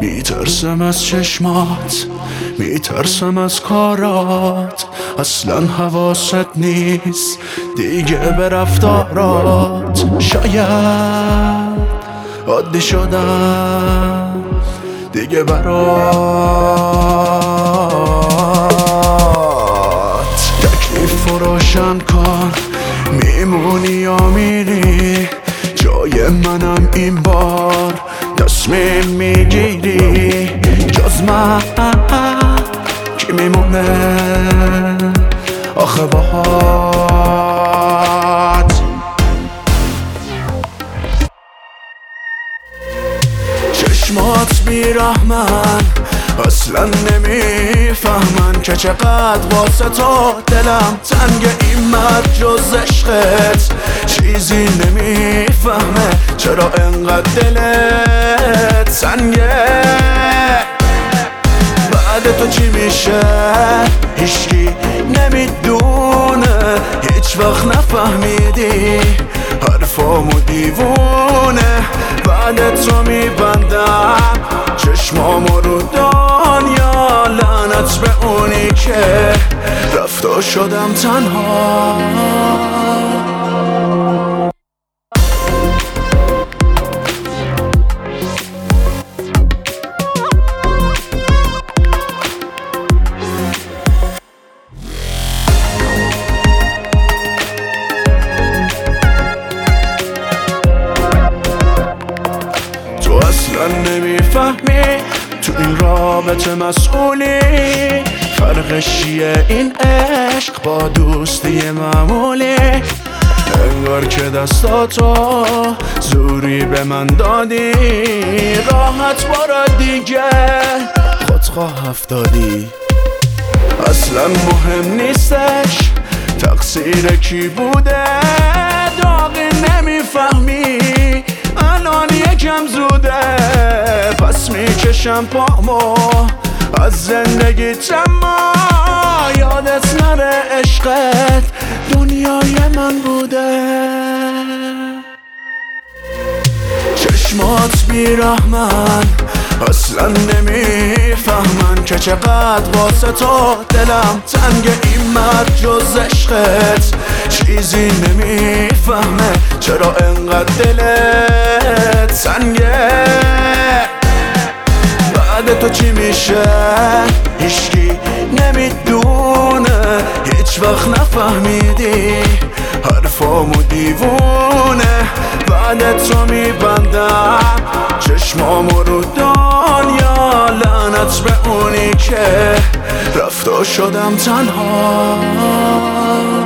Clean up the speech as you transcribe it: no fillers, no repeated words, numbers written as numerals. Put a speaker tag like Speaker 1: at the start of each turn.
Speaker 1: میترسم از چشمات، میترسم از کارات، اصلا حواست نیست دیگه به رفتارات. شاید عادی شدم دیگه برات. تکلیف روشن کن، میمونی یا میری؟ جای منم این بار تصمیم میگیری؟ جز من کی میمونه آخه باهات؟ چشمات بیرحمن، اصلا نمیفهمن که چقدر واسه تو دلم تنگ. این مرد جز عشقت چیزی نمیفهمه، چرا انقدر دلت سنگه؟ بعد تو چی میشه هیچکی نمیدونه، هیچ وقت نفهمیدی حرفامو دیوونه. بعد تو میبندم چشمامو رو دنیا، لعنت به اونی که رفت و شدم تنها. اصلا نمیفهمی تو این رابطه مسئولی، فرقش چیه این عشق با دوستی معمولی؟ انگار که دستاتو زوری به من دادی، راحت برو دیگه خودخواه افتادی. اصلا مهم نیستش تقصیر کی بوده، داغی نمیفهمی الان یکم زوده. پس میکشم پامو از زندگیت، اما یادت نره عشقت دنیای من بوده. چشمات بیرحمن، اصلا نمیفهمن که چقدر واسه تو دلم تنگ. این مرد جز عشقت چیزی نمیفهمه، چرا انقدر دلت سنگه؟ بعد تو چی میشه هیچکی نمیدونه، هیچ وقت نفهمیدی حرفامو دیوونه. بعد تو میبندم چشمامو رو دنیا، لعنت به اونی که رفت و شدم تنها.